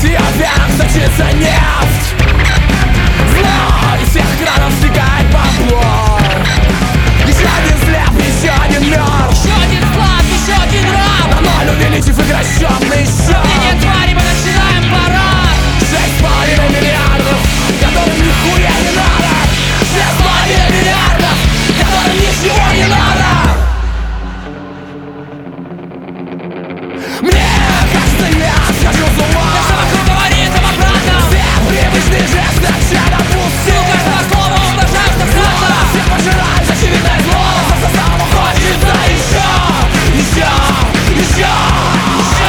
Смерть, ее венах сочится нефть. Зло из всех кранов стекает бабло. Еще один слеп, еще один мертв. Еще один склад, еще один раб. На ноль увеличив игрощенный счет. Нет, твари, мы начинаем парад. 6,5 миллиардов, которым нихуя не надо. 6,5 миллиардов, которым ничего не надо. Мне кажется, я схожу с ума. Все вокруг говорит обратно. Все привычные жесты отчаянно пусты. У каждого слова умножаются кратно. Все пожирают очевидное зло. Самому хочется еще, еще, еще, еще.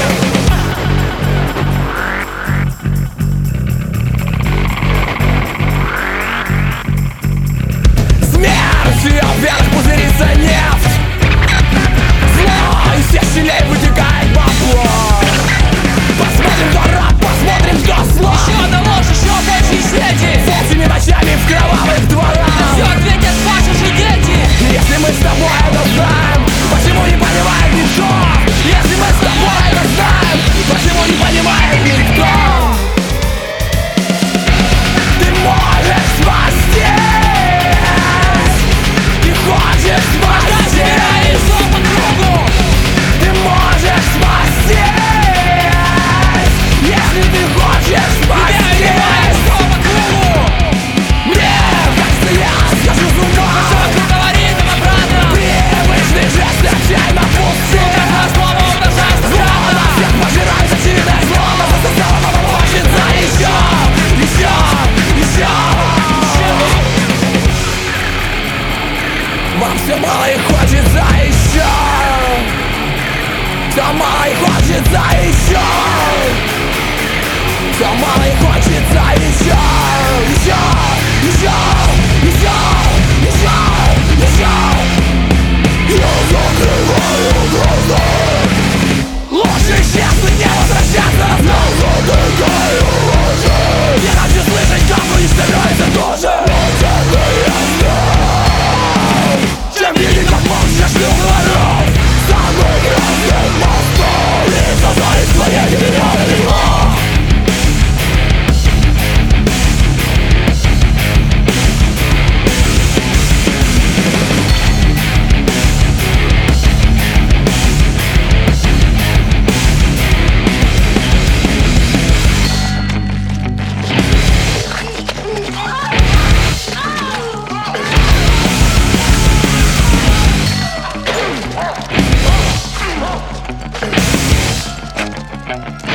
Смерть, ее вверх пузырится нефть. Зло из всех щелей вытекает бабло. Посмотрим, кто раб, посмотрим, кто слаб. Еще одна ложь, еще больше сети. Волчьими ночами в кровавых дворах. Все ответят ваши же дети. Если мы с тобой это знаем, почему не понимает никто? Если мы с тобой это знаем, почему не понимает никто? Ты можешь спасти. Ты хочешь спасти. Разбирай все по кругу. Ты можешь спасти. Если ты хочешь спасти. Разбирай все по кругу. Мне кажется, я схожу с ума. Все вокруг говорит обратно. Привычные жесты отчаянно пусты. У каждого слова умножаются кратно. Всех пожирает очевидное зло. Но заставила мама хочется еще, еще, еще. Вам все мало и хочется еще. Все мало и хочется еще. Все мало и хочется еще. Еще, еще, еще, еще, еще. Я закрываю глаза. Лучше исчезнуть, не возвращаться. Я задыхаю ложи. Я хочу слышать, как уничтожается тоже. Это я знаю. Чем видеть, как молча шлю воров. Самый грязный мостов. И создать свои генералы. Thank you.